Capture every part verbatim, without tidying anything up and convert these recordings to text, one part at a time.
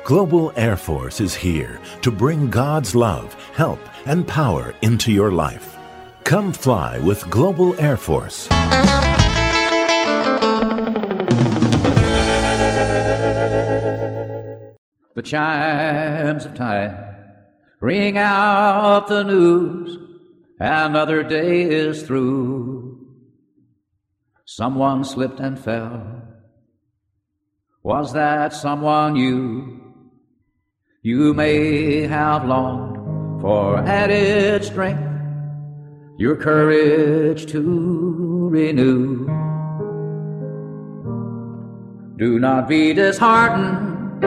Global Air Force is here to bring God's love, help, and power into your life. Come fly with Global Air Force. The chimes of time ring out the news, another day is through. Someone slipped and fell. Was that someone you? You may have longed for added strength, your courage to renew. Do not be disheartened,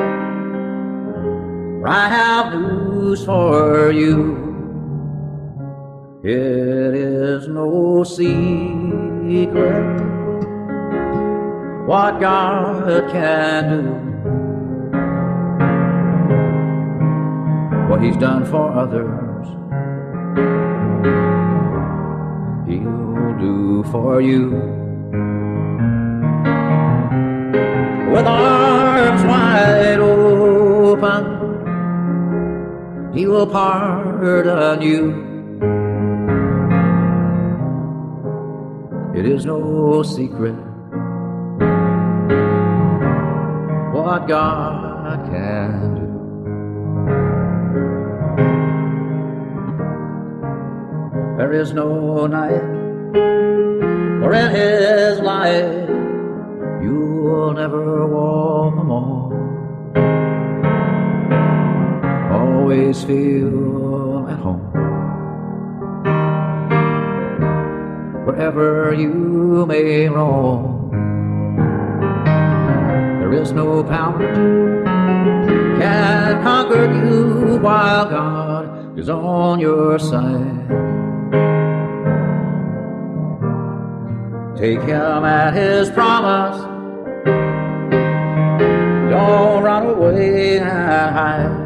I have news for you. It is no secret what God can do. What He's done for others, He'll do for you. With arms wide open, He will pardon you. It is no secret what God can do. There is no night, for in His light you will never walk alone. Always feel at home wherever you may roam. There is no power can conquer you while God is on your side. Take Him at His promise. Don't run away and hide.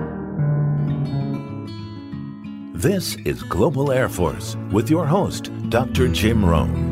This is Global Air Force with your host, Doctor Jim Rohn.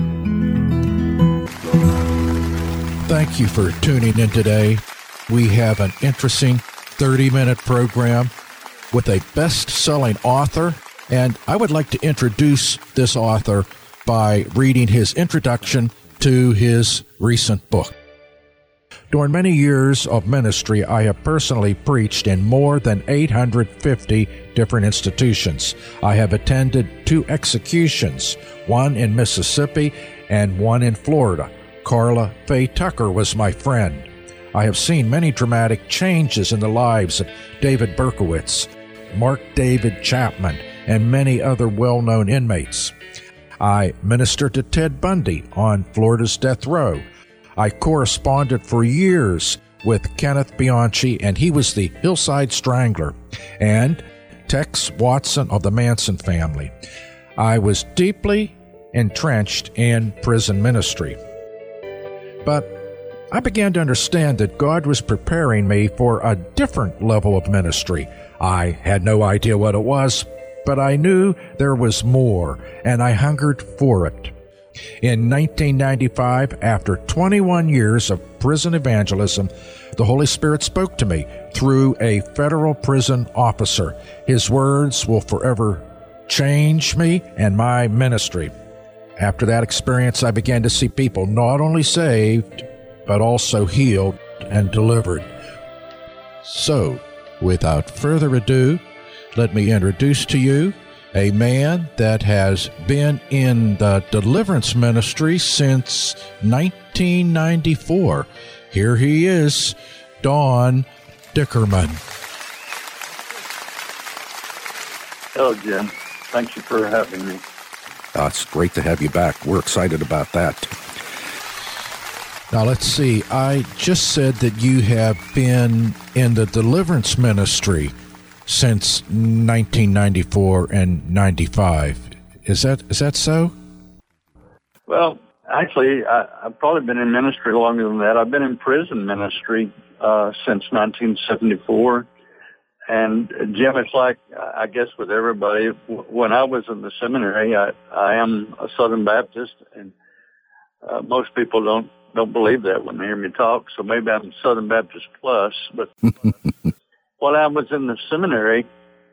Thank you for tuning in today. We have an interesting thirty-minute program with a best-selling author, and I would like to introduce this author by reading his introduction to his recent book. During many years of ministry, I have personally preached in more than eight hundred fifty different institutions. I have attended two executions, one in Mississippi and one in Florida. Carla Faye Tucker was my friend. I have seen many dramatic changes in the lives of David Berkowitz, Mark David Chapman, and many other well-known inmates. I ministered to Ted Bundy on Florida's death row. I corresponded for years with Kenneth Bianchi, and he was the Hillside Strangler, and Tex Watson of the Manson family. I was deeply entrenched in prison ministry. But I began to understand that God was preparing me for a different level of ministry. I had no idea what it was, but I knew there was more, and I hungered for it. In nineteen ninety-five, after twenty-one years of prison evangelism, the Holy Spirit spoke to me through a federal prison officer. His words will forever change me and my ministry. After that experience, I began to see people not only saved, but also healed and delivered. So, without further ado, let me introduce to you a man that has been in the deliverance ministry since nineteen ninety-four. Here he is, Don Dickerman. Hello, Jim. Thank you for having me. Uh, it's great to have you back. We're excited about that. Now, let's see. I just said that you have been in the deliverance ministry since nineteen ninety-four and ninety-five. Is that is that so? Well, actually, I, I've probably been in ministry longer than that. I've been in prison ministry uh, since nineteen seventy-four. And, Jim, it's like, I guess with everybody, when I was in the seminary, I, I am a Southern Baptist, and uh, most people don't don't believe that when they hear me talk, so maybe I'm Southern Baptist plus, but while I was in the seminary,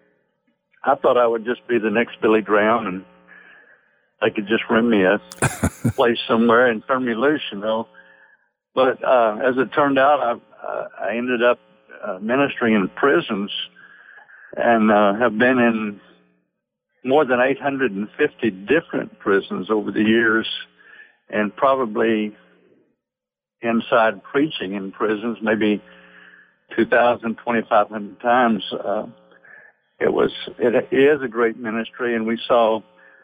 I thought I would just be the next Billy Graham, and they could just rent me a place somewhere and turn me loose, you know. But uh, as it turned out, I, uh, I ended up uh, ministering in prisons and uh, have been in more than eight hundred fifty different prisons over the years, and probably inside preaching in prisons, maybe two thousand, twenty-five hundred times. Uh, it was, it is a great ministry, and we saw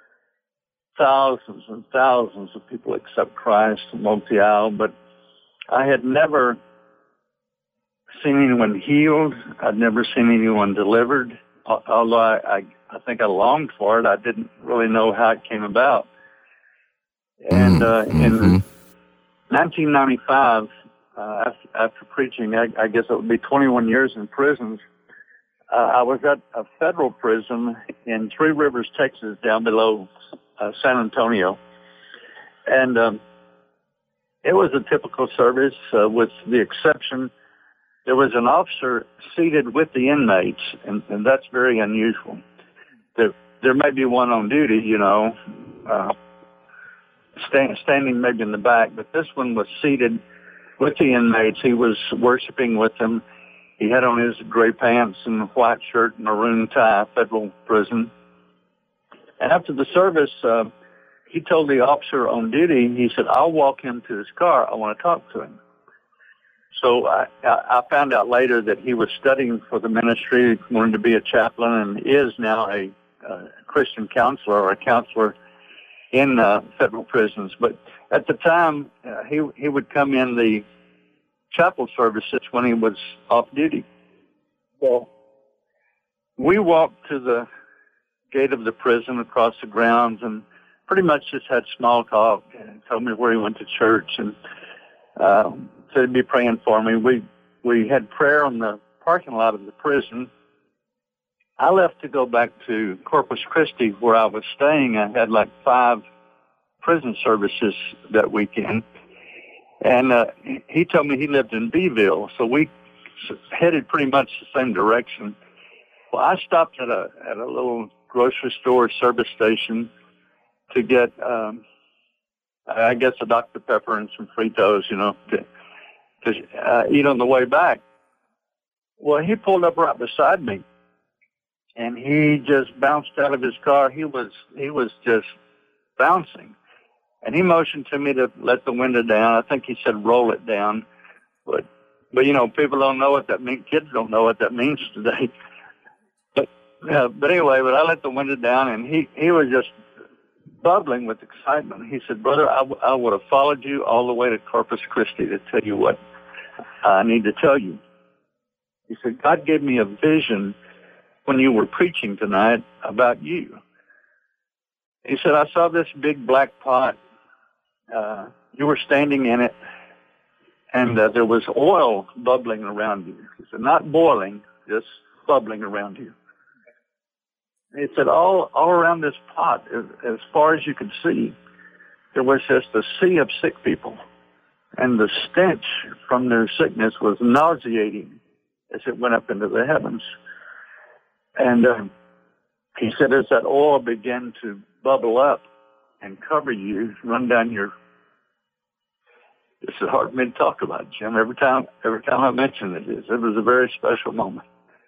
thousands and thousands of people accept Christ among the aisle, but I had never seen anyone healed. I'd never seen anyone delivered. Although I, I, I think I longed for it, I didn't really know how it came about. And uh, mm-hmm. in nineteen ninety-five, uh, after, after preaching, I, I guess it would be twenty-one years in prisons, uh, I was at a federal prison in Three Rivers, Texas, down below uh, San Antonio. And um, it was a typical service uh, with the exception there was an officer seated with the inmates, and, and that's very unusual. There, there may be one on duty, you know, uh, stand, standing maybe in the back, but this one was seated with the inmates. He was worshiping with them. He had on his gray pants and white shirt, maroon tie, federal prison. And after the service, uh, he told the officer on duty, he said, "I'll walk him to his car. I want to talk to him." So I, I found out later that he was studying for the ministry, wanted to be a chaplain, and is now a, a Christian counselor or a counselor in uh, federal prisons. But at the time, uh, he he would come in the chapel services when he was off duty. Well, we walked to the gate of the prison across the grounds and pretty much just had small talk and told me where he went to church and uh, said he'd be praying for me. We we had prayer on the parking lot of the prison. I left to go back to Corpus Christi where I was staying. I had like five prison services that weekend. And uh, he told me he lived in Beeville, so we headed pretty much the same direction. Well, I stopped at a at a little grocery store service station to get, um, I guess, a Doctor Pepper and some Fritos, you know, to, to uh, eat on the way back. Well, he pulled up right beside me, and he just bounced out of his car. He was he was just bouncing. And he motioned to me to let the window down. I think he said roll it down. But, but you know, people don't know what that means. Kids don't know what that means today. But, uh, but anyway, but I let the window down, and he, he was just bubbling with excitement. He said, "Brother, I, w- I would have followed you all the way to Corpus Christi to tell you what I need to tell you." He said, "God gave me a vision when you were preaching tonight about you." He said, "I saw this big black pot. Uh, you were standing in it, and uh, there was oil bubbling around you." He said, "Not boiling, just bubbling around you." He said, all, all around this pot, as, as far as you could see, there was just a sea of sick people. And the stench from their sickness was nauseating as it went up into the heavens. And uh, he said, as that oil began to bubble up and cover you, run down your... This is hard for me to talk about, Jim. Every time, every time I mention it, it was a very special moment.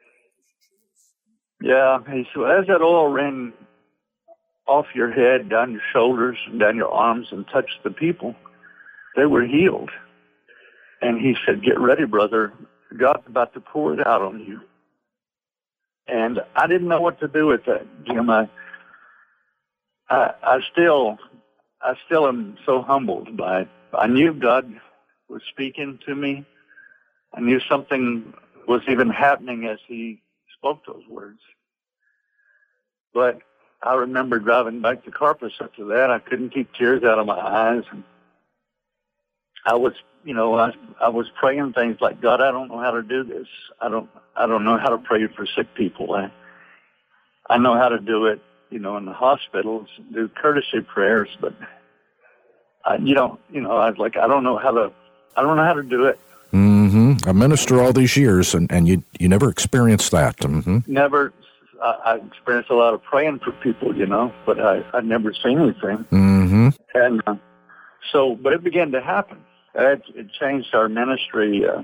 Yeah, he said, as that oil ran off your head, down your shoulders, and down your arms, and touched the people, they were healed. And he said, "Get ready, brother. God's about to pour it out on you." And I didn't know what to do with that, Jim. I, I, I still, I still am so humbled by it. I knew God was speaking to me. I knew something was even happening as he spoke those words. But I remember driving back to Corpus after that. I couldn't keep tears out of my eyes. And I was, you know, I, I was praying things like, "God, I don't know how to do this. I don't, I don't know how to pray for sick people. I, I know how to do it, you know, in the hospitals, do courtesy prayers, but I, you don't, you know, I was like, I don't know how to, I don't know how to do it." Mm-hmm. A minister all these years, and, and you you never experienced that. Mm-hmm. Never. I, I experienced a lot of praying for people, you know, but I, I'd never seen anything. Mm-hmm. And uh, so, but it began to happen. It, it changed our ministry uh,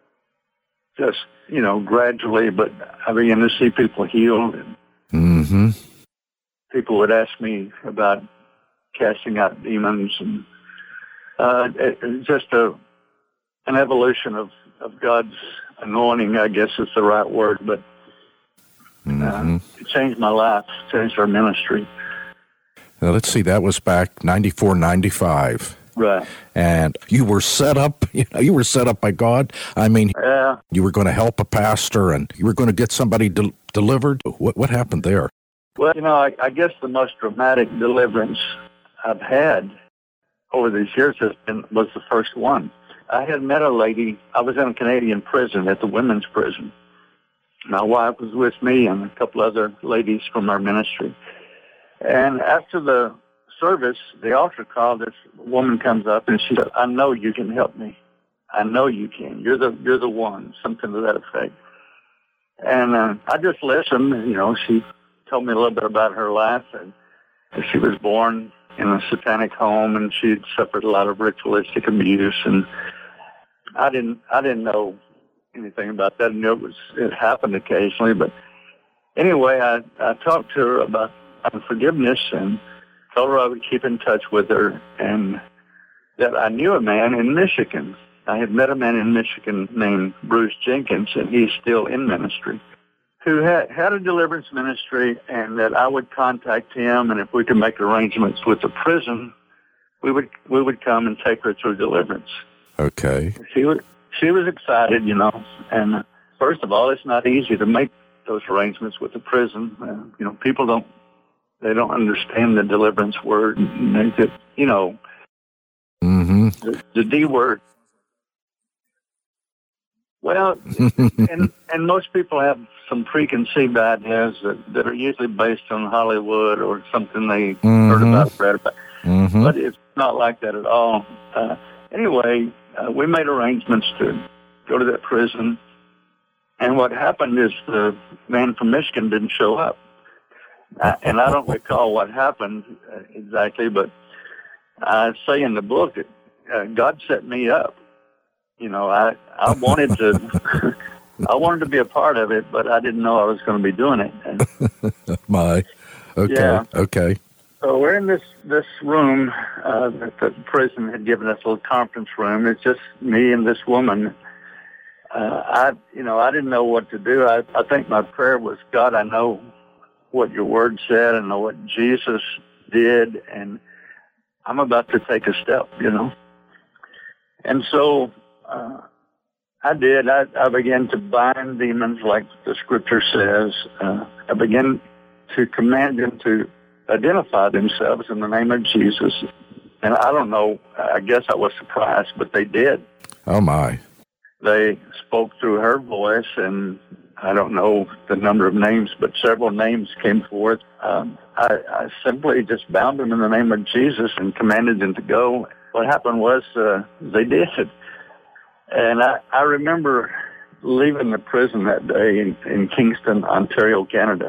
just, you know, gradually, but I began to see people healed. And mm-hmm. people would ask me about casting out demons, and uh, it, it just a, an evolution of, of God's anointing, I guess is the right word, but mm-hmm. uh, it changed my life, changed our ministry. Now, let's see, that was back ninety-four, ninety-five. Right. And you were set up, you know, you were set up by God. I mean, yeah. You were going to help a pastor, and you were going to get somebody de- delivered. What what happened there? Well, you know, I, I guess the most dramatic deliverance I've had over these years has been, was the first one. I had met a lady. I was in a Canadian prison, at the women's prison. My wife was with me and a couple other ladies from our ministry. And after the service, the altar call, this woman comes up and she said, "I know you can help me. I know you can. You're the you're the one," something to that effect. And uh, I just listened. You know, she told me a little bit about her life, and she was born in a satanic home, and she had suffered a lot of ritualistic abuse. And I didn't I didn't know anything about that. I knew it was it happened occasionally, but anyway, I I talked to her about unforgiveness and told her I would keep in touch with her, and that I knew a man in Michigan. I had met a man in Michigan named Bruce Jenkins, and he's still in ministry, who had, had a deliverance ministry, and that I would contact him, and if we could make arrangements with the prison, we would we would come and take her through deliverance. Okay. She was, she was excited, you know, and first of all, it's not easy to make those arrangements with the prison. Uh, you know, people don't They don't understand the deliverance word. They just, you know, mm-hmm. the, the D word. Well, and and most people have some preconceived ideas that, that are usually based on Hollywood or something they mm-hmm. heard about, read about. Mm-hmm. But it's not like that at all. Uh, anyway, uh, we made arrangements to go to that prison. And what happened is the man from Michigan didn't show up. I, and I don't recall what happened uh, exactly, but I say in the book that uh, God set me up. You know, I I wanted to I wanted to be a part of it, but I didn't know I was going to be doing it. And, My, okay, yeah. okay. So we're in this this room uh, that the prison had given us, a little conference room. It's just me and this woman. Uh, I you know I didn't know what to do. I I think my prayer was, God, I know what your word said and know what Jesus did, and I'm about to take a step, you know. And so uh, I did. I, I began to bind demons like the scripture says. Uh, I began to command them to identify themselves in the name of Jesus. And I don't know, I guess I was surprised, but they did. Oh, my. They spoke through her voice, and I don't know the number of names, but several names came forth. Um, I, I simply just bound them in the name of Jesus and commanded them to go. What happened was uh, they did. And I, I remember leaving the prison that day in, in Kingston, Ontario, Canada.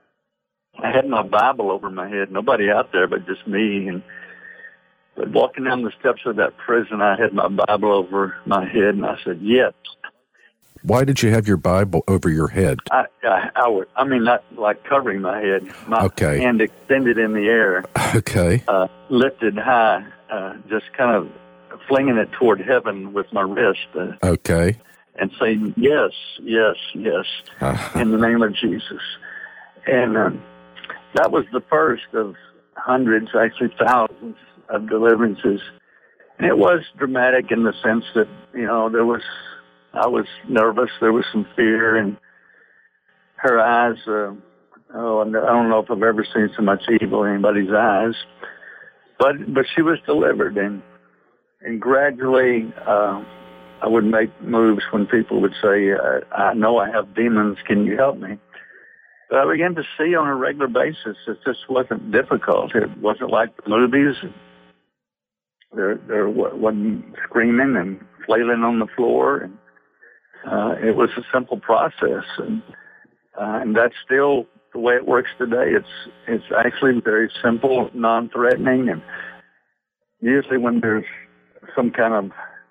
I had my Bible over my head, nobody out there but just me. And but walking down the steps of that prison, I had my Bible over my head, and I said, yes. Why did you have your Bible over your head? I, I, I would. I mean, not like covering my head. My okay. hand extended in the air. Okay. Uh, lifted high, uh, just kind of flinging it toward heaven with my wrist. Uh, okay. And saying, yes, yes, yes, uh-huh. in the name of Jesus. And um, that was the first of hundreds, actually thousands of deliverances. And it was dramatic in the sense that, you know, there was... I was nervous. There was some fear, and her eyes, uh, oh, I don't know if I've ever seen so much evil in anybody's eyes, but but she was delivered, and and gradually uh, I would make moves when people would say, uh, I know I have demons, can you help me? But I began to see on a regular basis it just wasn't difficult. It wasn't like the movies. There, there wasn't screaming and flailing on the floor, and Uh, it was a simple process, and uh, and that's still the way it works today. It's it's actually very simple, non-threatening, and usually when there's some kind of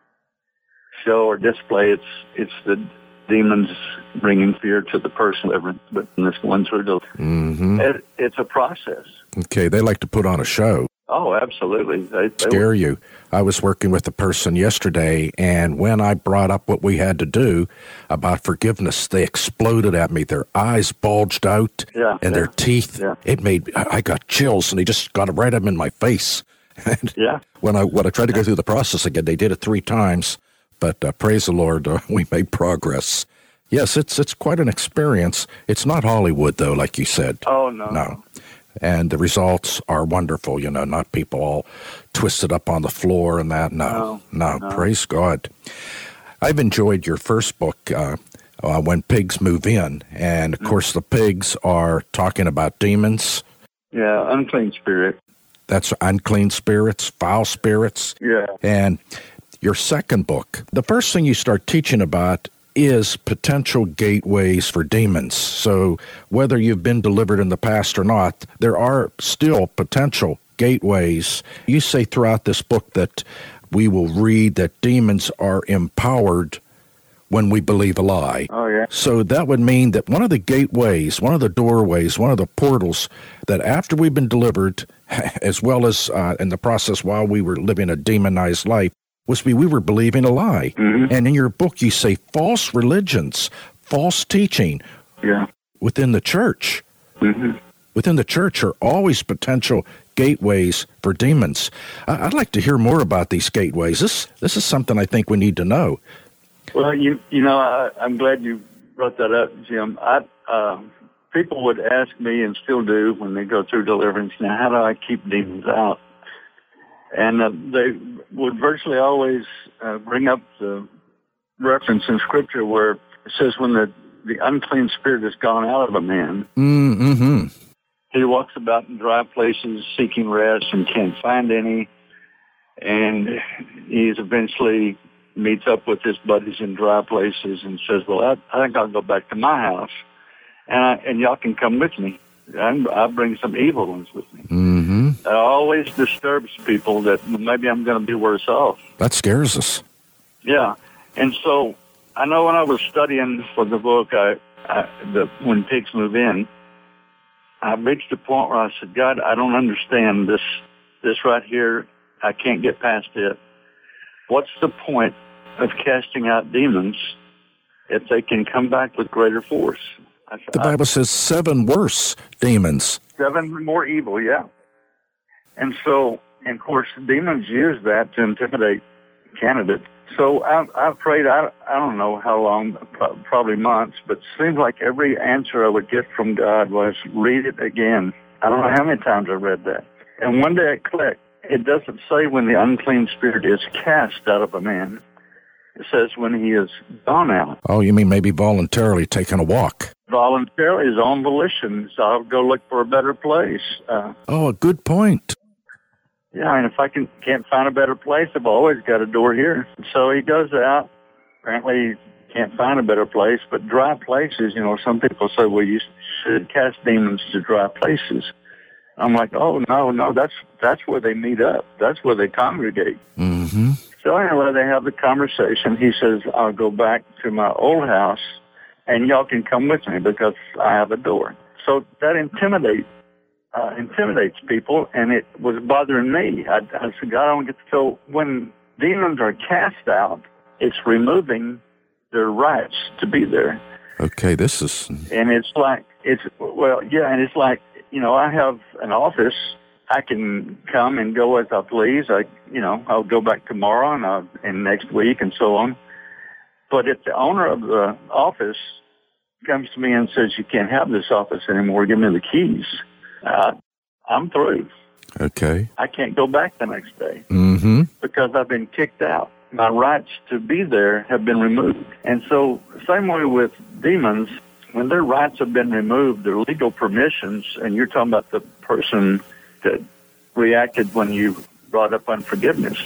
show or display, it's it's the demons bringing fear to the person. But this one through the Mm-hmm. it, it's a process. Okay, they like to put on a show. Oh, absolutely. They, they Scare you. I was working with a person yesterday, and when I brought up what we had to do about forgiveness, they exploded at me. Their eyes bulged out, Yeah, and yeah, their teeth. yeah. It made I I got chills, and they just got right up in my face. And Yeah. when I when I tried to go through the process again, they did it three times. But uh, praise the Lord, uh, we made progress. Yes, it's it's quite an experience. It's not Hollywood, though, like you said. Oh, no. No. And the results are wonderful, you know, not people all twisted up on the floor and that. No, no, no. Praise God. I've enjoyed your first book, uh, uh, When Pigs Move In. And, of course, the pigs are talking about demons. Yeah, unclean spirit. That's unclean spirits, foul spirits. Yeah. And your second book, the first thing you start teaching about is potential gateways for demons. So whether you've been delivered in the past or not, there are still potential gateways. You say throughout this book that we will read that demons are empowered when we believe a lie. Oh, yeah. So that would mean that one of the gateways, one of the doorways, one of the portals that after we've been delivered, as well as uh, in the process while we were living a demonized life, was we, we were believing a lie. Mm-hmm. And in your book, you say false religions, false teaching Yeah. within the church, Mm-hmm. within the church are always potential gateways for demons. I, I'd like to hear more about these gateways. This this is something I think we need to know. Well, you you know, I, I'm glad you brought that up, Jim. I uh, people would ask me, and still do when they go through deliverance, now how do I keep demons out? And uh, they would virtually always uh, bring up the reference in Scripture where it says when the, the unclean spirit has gone out of a man, Mm-hmm. he walks about in dry places seeking rest and can't find any, and he's eventually meets up with his buddies in dry places and says, well, I, I think I'll go back to my house, and, I, and y'all can come with me. I'm, I'll bring some evil ones with me. Mm-hmm. It always disturbs people that maybe I'm going to be worse off. That scares us. Yeah. And so I know when I was studying for the book, I, I the When Pigs Move In, I reached a point where I said, God, I don't understand this, this right here. I can't get past it. What's the point of casting out demons if they can come back with greater force? I said, The Bible says seven worse demons. Seven more evil, yeah. And so, and of course, demons use that to intimidate candidates. So I, I prayed, I, I don't know how long, probably months, but it seems like every answer I would get from God was, read it again. I don't know how many times I read that. And one day it clicked. It doesn't say when the unclean spirit is cast out of a man. It says when he is gone out. Oh, you mean maybe voluntarily taking a walk? Voluntarily, his own volition. So I'll go look for a better place. Uh, Oh, a good point. yeah, and if I can, can't find a better place, I've always got a door here. So he goes out. Apparently he can't find a better place, but dry places, you know, some people say, well, you should cast demons to dry places. I'm like, oh, no, no, that's that's where they meet up. That's where they congregate. Mm-hmm. So anyway, they have the conversation. He says, I'll go back to my old house, and y'all can come with me because I have a door. So that intimidates uh, intimidates people, and it was bothering me. I, I said, God, I don't get to. So when demons are cast out, it's removing their rights to be there. Okay, this is... And it's like, it's, well, yeah, and it's like, you know, I have an office. I can come and go as I please. I, you know, I'll go back tomorrow and, I'll, and next week and so on. But if the owner of the office comes to me and says, you can't have this office anymore, give me the keys, uh, I'm through. Okay. I can't go back the next day Mm-hmm. because I've been kicked out. My rights to be there have been removed. And so same way with demons, when their rights have been removed, their legal permissions, and you're talking about the person that reacted when you brought up unforgiveness. Mm-hmm.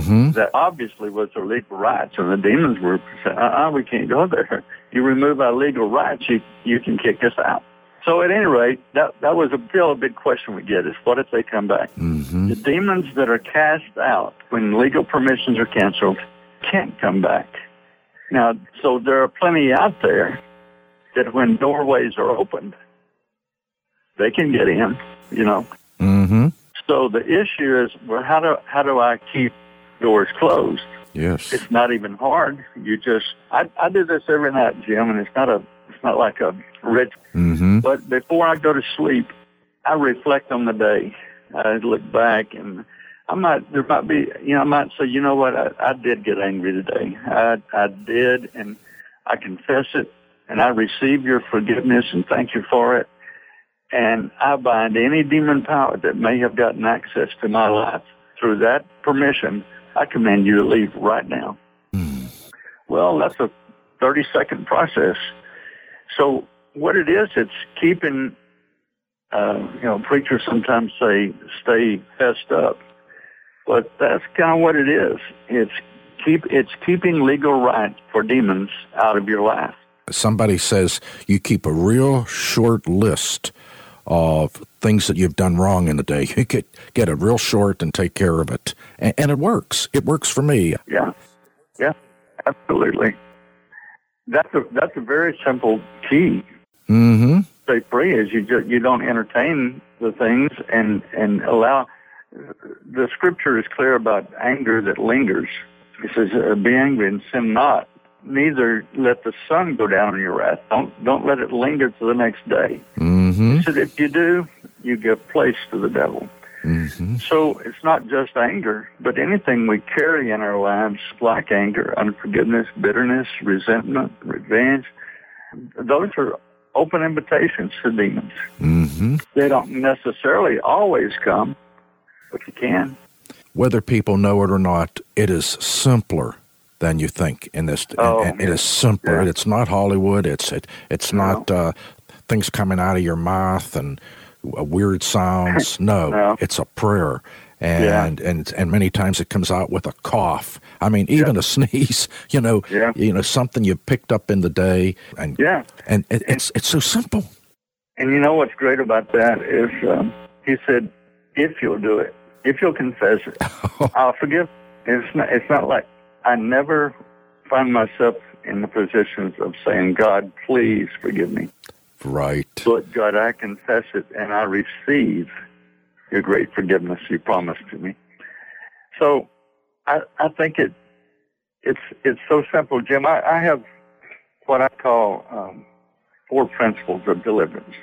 Mm-hmm. That obviously was their legal rights, and the demons were saying, uh-uh, we can't go there. You remove our legal rights, you, you can kick us out. So at any rate, that, that was a, still a big question we get is, what if they come back? Mm-hmm. The demons that are cast out when legal permissions are canceled can't come back. Now, so there are plenty out there that when doorways are opened, they can get in, you know. Mm-hmm. So the issue is, well, how do how do I keep doors closed? Yes. It's not even hard. You just, I, I do this every night, Jim, and it's not a, it's not like a ritual. Mm-hmm. But before I go to sleep, I reflect on the day. I look back, and I might, there might be, you know, I might say, you know what, I, I did get angry today. I, I did, and I confess it, and I receive your forgiveness, and thank you for it. And I bind any demon power that may have gotten access to my life through that permission. I command you to leave right now. Mm. Well, that's a thirty-second process. So what it is, it's keeping, uh, you know, preachers sometimes say, stay fessed up. But that's kind of what it is. It's keep it's keeping legal right for demons out of your life. Somebody says you keep a real short list of things that you've done wrong in the day. You get get it real short and take care of it. And, and it works. It works for me. Yeah. Yeah, absolutely. That's a that's a very simple key. Mm-hmm. Stay free is you just you don't entertain the things and, and allow. The scripture is clear about anger that lingers. It says, uh, be angry and sin not. Neither let the sun go down on your wrath. Don't don't let it linger to the next day. Mm-hmm. He said, if you do, you give place to the devil. Mm-hmm. So it's not just anger, but anything we carry in our lives, like anger, unforgiveness, bitterness, resentment, revenge, those are open invitations to demons. Mm-hmm. They don't necessarily always come, but you can. Whether people know it or not, it is simpler than you think in this. Oh, and, and it is simpler. yeah. It's not Hollywood. It's it, it's No. not uh, things coming out of your mouth and uh, weird sounds. No, No. it's a prayer. And, Yeah. and and many times it comes out with a cough. I mean, even Yeah. a sneeze. You know, Yeah. you know something you picked up in the day, and Yeah. and it, it's it's so simple. And you know what's great about that is um, he said, if you'll do it, if you'll confess it, I'll forgive. It's not, it's not like I never find myself in the positions of saying, God, please forgive me. Right. But God, I confess it and I receive your great forgiveness you promised to me. So I, I think it it's it's so simple, Jim. I, I have what I call um, four principles of deliverance.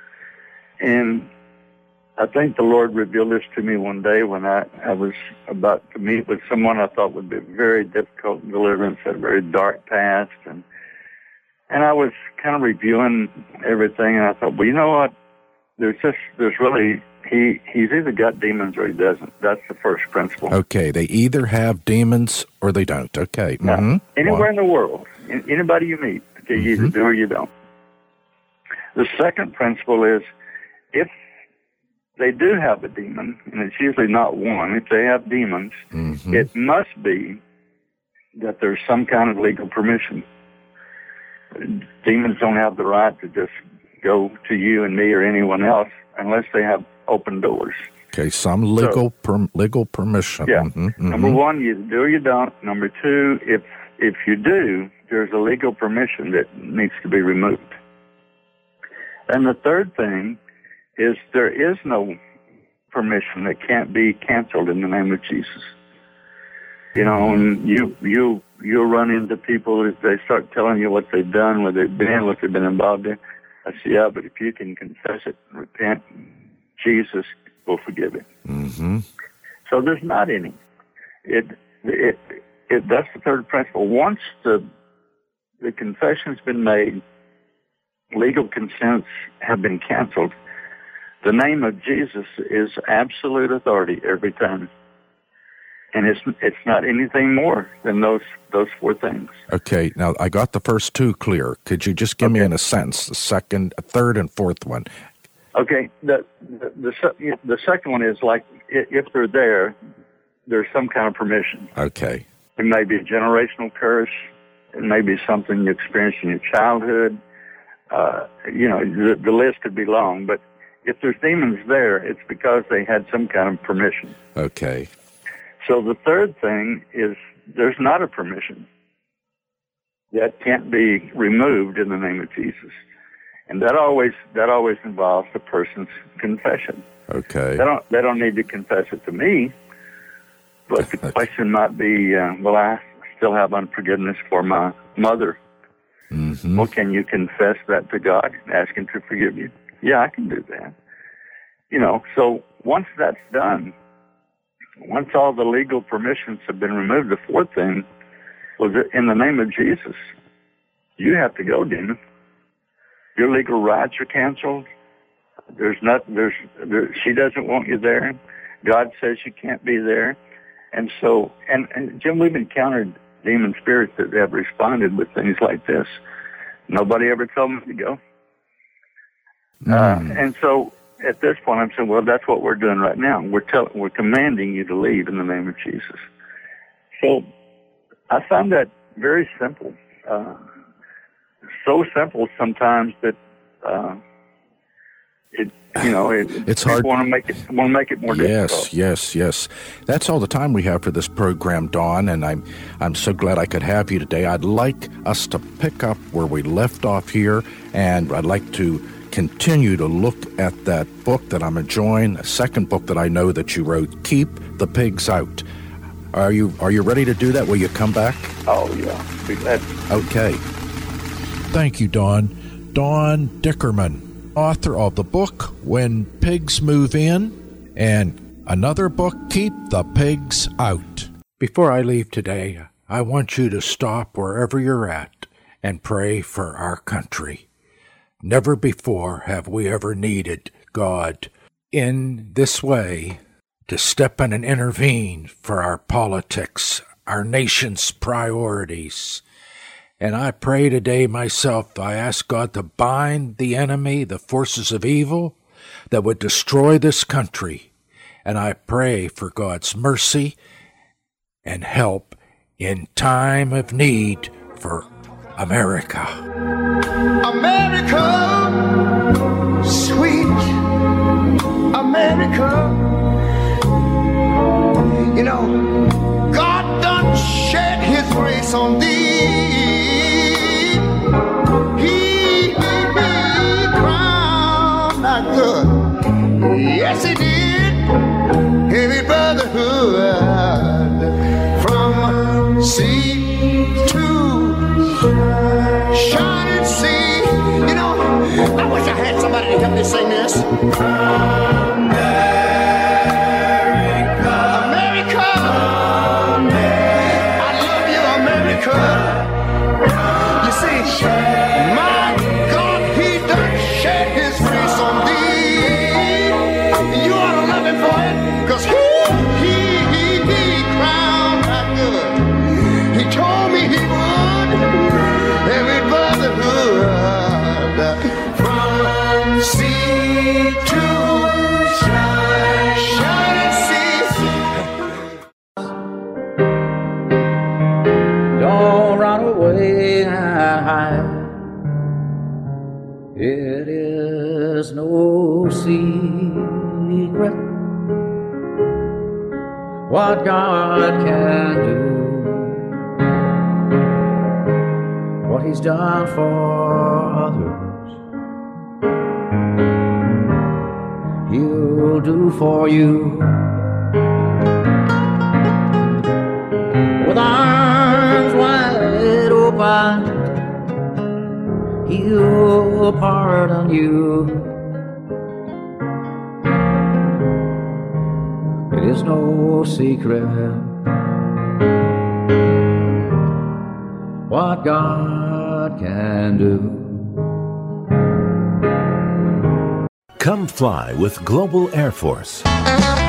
And I think the Lord revealed this to me one day when I, I was about to meet with someone I thought would be very difficult in deliverance, had a very dark past. And and I was kind of reviewing everything, and I thought, well, you know what? There's just, there's really, he, he's either got demons or he doesn't. That's the first principle. Okay, they either have demons or they don't. Okay. Now, Mm-hmm. anywhere Well, in the world, in, anybody you meet, okay, you either Mhm. do or you don't. The second principle is if they do have a demon, and it's usually not one, if they have demons, mhm. it must be that there's some kind of legal permission. Demons don't have the right to just go to you and me or anyone else unless they have open doors. Okay, some legal per, legal permission. Yeah. Mhm, Number mhm. one, you do or you don't. Number two, if if you do, there's a legal permission that needs to be removed. And the third thing is there is no permission that can't be canceled in the name of Jesus. You know, and you you you'll run into people if they start telling you what they've done, where they've been, what they've been involved in. I say, yeah, but if you can confess it and repent, Jesus will forgive it. Mm-hmm. So there's not any. It, it, it, that's the third principle. Once the the confession's been made, legal consents have been canceled, the name of Jesus is absolute authority every time. And it's it's not anything more than those those four things. Okay, now I got the first two clear. Could you just give me Okay. in a sentence the second, third, and fourth one? Okay, the the the, se- the second one is like i- if they're there, there's some kind of permission. Okay. It may be a generational curse. It may be something you experienced in your childhood. Uh, you know, the, the list could be long, but if there's demons there, it's because they had some kind of permission. Okay. So the third thing is there's not a permission. That can't be removed in the name of Jesus. And that always that always involves the person's confession. Okay. They don't they don't need to confess it to me, but the question might be, uh, well, I still have unforgiveness for my mother. Mm-hmm. Well, can you confess that to God and ask Him to forgive you? Yeah, I can do that. You know, so once that's done, once all the legal permissions have been removed, the fourth thing was that in the name of Jesus, you have to go, demon. Your legal rights are canceled. There's not, there's, there, she doesn't want you there. God says you can't be there. And so, and, and Jim, we've encountered demon spirits that have responded with things like this. Nobody ever told me to go. Mm. Uh, and so at this point, I'm saying, well, that's what we're doing right now. We're telling, we're commanding you to leave in the name of Jesus. So I find that very simple. Uh, so simple sometimes that uh, it, you know, it, it's hard. Want to make it want to make it more yes, difficult. Yes, yes, yes. That's all the time we have for this program, Don. And I'm I'm so glad I could have you today. I'd like us to pick up where we left off here, and I'd like to continue to look at that book that I'm enjoying. A second book that I know that you wrote, Keep the Pigs Out. Are you Are you ready to do that? Will you come back? Oh yeah, be glad. Okay. Thank you, Don. Don Dickerman, author of the book When Pigs Move In, and another book, Keep the Pigs Out. Before I leave today, I want you to stop wherever you're at and pray for our country. Never before have we ever needed God in this way to step in and intervene for our politics, our nation's priorities. And I pray today myself, I ask God to bind the enemy, the forces of evil that would destroy this country. And I pray for God's mercy and help in time of need for America. America, sweet America. You know, God done shed His grace on thee. He, he, he crowned thy good. Yes, He did. Heavy brotherhood from sea to shining sea. You know, I wish I had somebody to help me sing this. You see, my God, He done shed His grace on thee. You ought to love Him for it, because He, He, He, He crowned thy good. He told me He would. Every brotherhood from sea to shining sea. Don't run away and hide. It is no secret what God can do, what He's done for others, He'll do for you. With arms wide open, He'll pardon you. It is no secret what God can do. Come fly with Global Air Force.